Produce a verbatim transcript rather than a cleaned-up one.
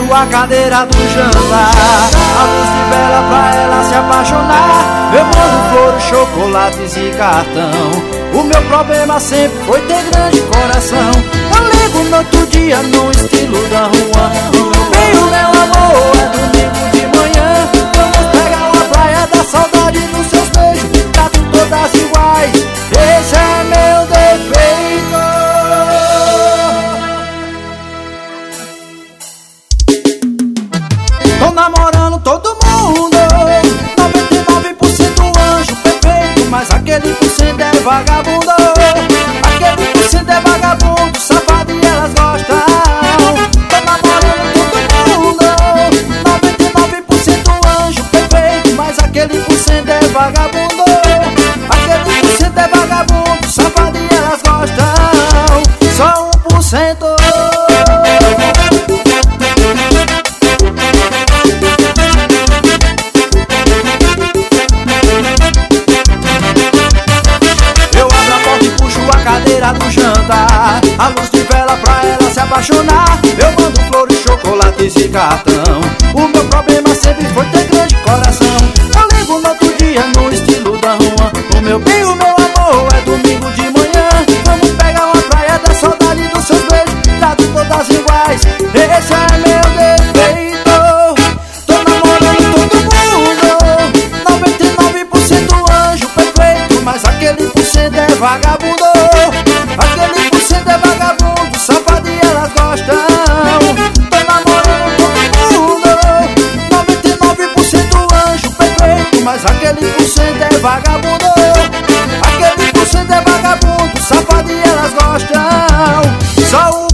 puxo a cadeira do jantar, a luz de vela pra ela se apaixonar. Eu mando flores, chocolates e cartão. O meu problema sempre foi ter grande coração. Eu ligo no outro dia no estilo da rua. E o meu amor é domingo de manhã. Vamos pegar uma praia da saudade dos seus beijos. Trato todas iguais, esse é meu defeito. Tô namorando todo mundo, noventa e nove por cento anjo perfeito, mas aquele por cento é vagabundo. Aquele por cento é vagabundo, safado e elas gostam. Tô namorando todo mundo, noventa e nove por cento anjo perfeito, mas aquele por cento é vagabundo. Aquele por cento é vagabundo, safado e elas gostam. Só um por cento. Cadeira do jantar, a luz de vela pra ela se apaixonar. Eu mando flores, chocolates e cartão. O meu problema sempre foi ter grande coração. Eu ligo no outro dia no estilo da rua. O meu bem, o meu amor é domingo de manhã. Vamos pegar uma praia da saudade dos seus beijos. Trato todas iguais, esse é meu defeito. Tô namorando todo mundo, noventa e nove por cento anjo perfeito, mas aquele por cento é vagabundo. Aquele por cento é vagabundo, safado e elas gostam. Tô namorando todo mundo, noventa e nove por cento anjo perfeito, mas aquele por cento é vagabundo. Aquele por cento é vagabundo, safado e elas gostam. Só o